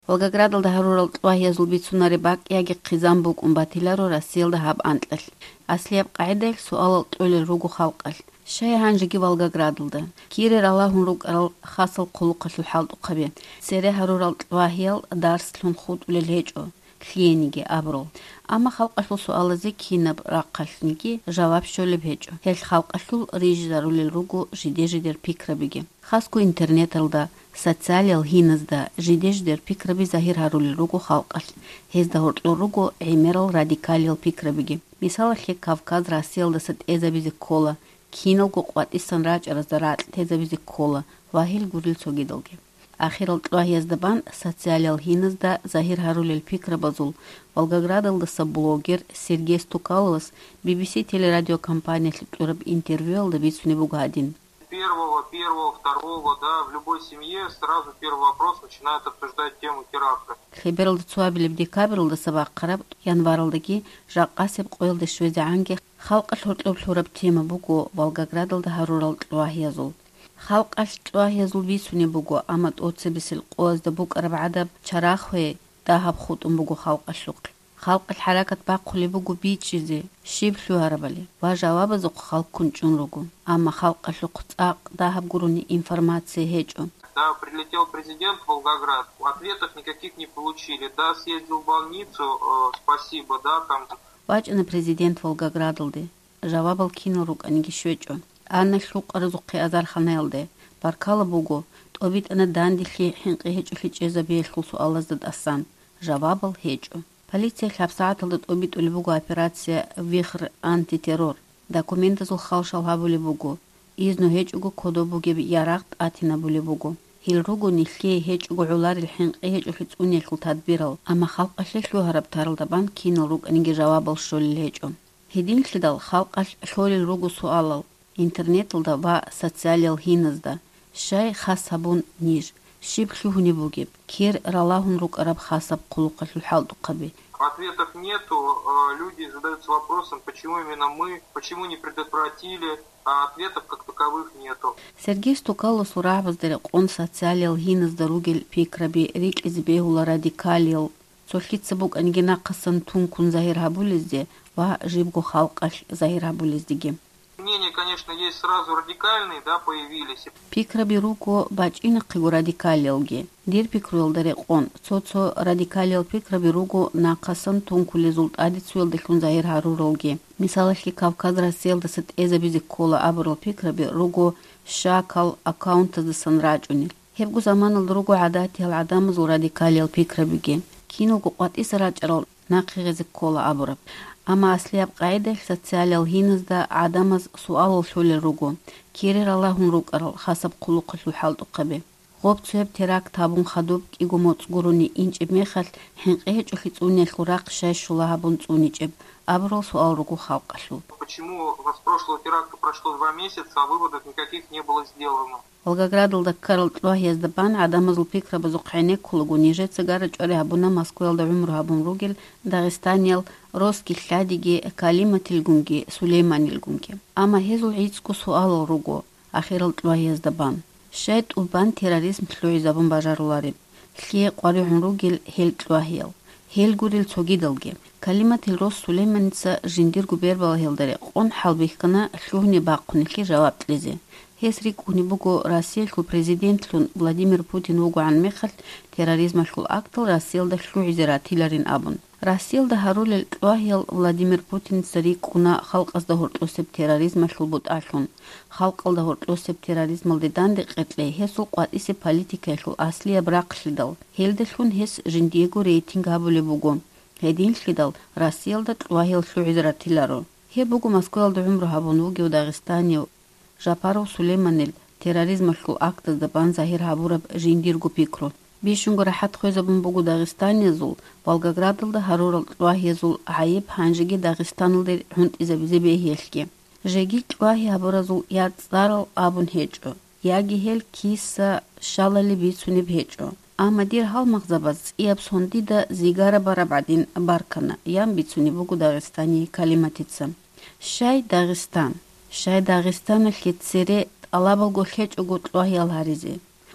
Волгоградалда харурал тлахия зулбицунари бакяги қизан букун батиларо Россиялда хаб антлал. Аслияб қайдал суалал тлолил ругу халқал. Шай ханжиги Волгоградалда. Кирер Аллахун руг арал хасал қулуқалу халду қабе. Сере харурал тлахиял дарслун худ улил хечо. Клиениги аброл. Ама халқалу суалази кинаб раққалниги жаваб шолиб хечо. Хел халқалу риждарулил ругу жиде-жидер пикрабиги. Хаску интернеталда социалиал хиназда жиде-жидер пикраби захир харулил ругу халқал. Хезда хортлу ругу эмерал радикалиал пикрабиги. Мисала хе Кавказ Россиялда сат эзабизи кола. Киналгу қватисан рач раздарат тезабизи кола. Вахил гурил цогидалги. Ахирал тлахияздабан социалиал хиназда захир харулил пикрабазул. Волгоградалда са блогер Сергей Стукаловас BBC телерадиокомпания тлюраб интервью алда бицуни бугадин. Первого, второго, да, в любой семье сразу первый вопрос начинают обсуждать тему теракта. Хибералда цуабилиб декабралда сабақ қараб январалдаги жаққасеп қойылды швези анге халқал хуртлуб тема бугу Волгоградалда харурал тлахиязул. Халқал тлахиязул бицуни бугу амат отсебисил қоазда бук арбадаб чарахве дахаб хутун бугу халқаллуқ. خلق الحركة باقولي بقو بيتشيزي شيبلو هربالي وجواب زق خلق كنجون رجو أما خلق اللقطاق داهب قروني информации هيجو. Да, прилетел президент в Волгоград, ответов никаких не получили. Да, съездил в больницу, спасибо, да, там. واجنا президент Волгоградалды. جواب الكينو рук أنيجي شويجو. أنا شلوق أرزقي أزار خنايلدي. باركالا بقو تقبيت أنا داندي خي حنقي هيجو خيج إزابيل خلصو الله زد أسان. جواب الهيجو. Полиция хлябсаатылдыт обит улибугу операция вихр антитеррор. Документы зул халшалха булибугу. Изну хеч угу кодобуге яракт атина булибугу. Хилругу нихле хеч угу улар илхин хеч ухиц унихл тадбирал. Ама халк ашлешлу хараб таралдабан кино руг анги жавабал шолил хечу. Хидин шлидал халк шолил ругу суалал. Интернеталда ва социалиал хиназда. Шай хасабун ниж. Шиб хлюхуни бугеб. Кир ралахун рук араб хасаб кулукашлю халду каби. Ответов нету, люди задаются вопросом, почему именно мы, почему не предотвратили, а ответов как таковых нету. Сергей Стукалос урабаздерек он социалиал хиназ даругел пикраби рик избегула радикалиал. Сольхица бук ангина касан тункун захир хабулизде, ва жибгу халкаш захир хабулиздеги. Мнения, конечно, есть сразу радикальные, да, появились. Пикраби руку бачина кигу радикалиалги. Дир пикруэлдаре он. Цоцо радикалиал пикраби руку на касан тунку лизулт адицуэл дехун захир харуралги. Мисалахи Кавказ Россиялда сат эзабизи кола абрал пикраби руку шакал аккаунта за санраджунил. Хебгу заманал руку адати ал адамазу радикалиал пикрабиги. Кинулгу қват исараджарал нақиғизи кола абраб. Ама аслияб қайдах социалиал хиназда адамаз суалал шолил ругу. Кирир Аллахун руг арал хасаб қулуқалу халду қабе. Ғоб цуяб терак табун хадуб кигу моцгуруни инчеб мехал хенқех чухи цунел хурак шай шулахабун цуничеб. Абрал суал ругу халқалу. Почему у вас прошлого теракта прошло 2 месяца, а выводов никаких не было сделано? Волгоградалда карал тлахияздабан адамазл пикра базуқайне кулугу ниже цигара чори хабуна Москвалда умру хабун ругел Дагестаниал роски хладиги калиматилгунги Сулейманилгунги. Ама хезул ицку суал ругу ахирал тлахияздабан. Шайт убан терроризм тлуизабун бажарулари. Хлие қварихун ругел хел тлахиял. Хел гурил цогидалги. Калиматил рос Сулейманица жиндир губербал хелдаре. Он халбихкана шлухни баққунихи жаваб тлизи. Хесрик унибугу Россияльку президентлун Владимир Путин угу ан мехал терроризмашкул актал Россиялда шлу изератиларин абун. Россиялда харулил тлахиял Владимир Путин сарик уна халқазда хортлосеп терроризмашкул бут ашлун. Халқалда хортлосеп терроризмалди данди қетле хесул қватиси политикашкул аслия брақшлидал. Хелдешлун хес жиндиегу рейтинг абули бугу. Хедин шлидал Россиялда тлахиял шлу изератилару. Хе бугу Москвалда умру хабун угу Дагестания Жапаров Сулейманил терроризмашкул актаз дабан захир хабураб жиндиргу пикру. Бишунгу рахат хойзабун бугу Дагестания зул, Волгоградалда харурал тлахия зул айиб ханжиги Дагестанылдер хунт изабизе бехелки. Жеги тлахия хабура зул яд зарал абун хечо. Яги хел киса шалали бицуни бхечо. Ама дир хал махзабаз иаб сондида зигара барабадин баркана. Ям бицуни бугу Дагестания калиматица. Шай Дагестан. Шай Дагестан хетсере алабалгу хеч угу тлахиял харизи.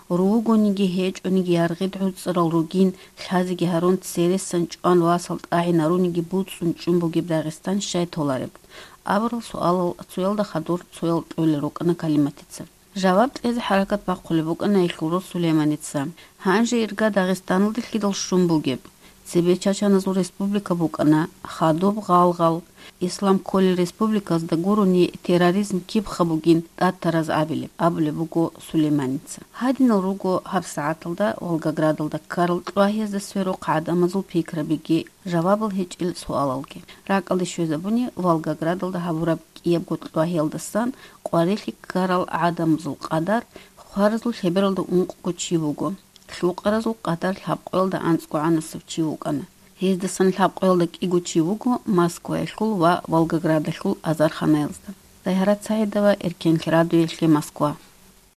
ругониги хечониги яргидхуц ралругин лхазиги харун сересан чон васалт айнаруниги буцун чумбуги Дагестан шай толареб абрал суал цуялда хадур цуял толерукна калиматица жаваб эз харакат бақулибукна ихлуру Сулейманица ханжи ирга Дагестанлды хидал шумбугеб себе Чачаназу республика букана хадуб галгал Ислам коли республикасда гуруни терроризм кип хабугин таттараз абиле буго Сулейманица хадинал руго хабсааталда Волгоградалда Карл Тлуахезда сверу қадамазул пикрабиги жавабыл хечил суалалги ракалды шөзабуни Волгоградалда хабураб киебго Тлуахелдасан қуарихи Карл Адамзул қадар хуарзул хебералда унқуго чивуго тлуқаразул қадар хабқойлда анцку анасыв чивугана Хездасан лапқойлдак игучивугу Москва эльхул ва Волгоград эльхул Азархана элзда. Тайхарат Саидова, Эркен Хирадуэльхи, Москва.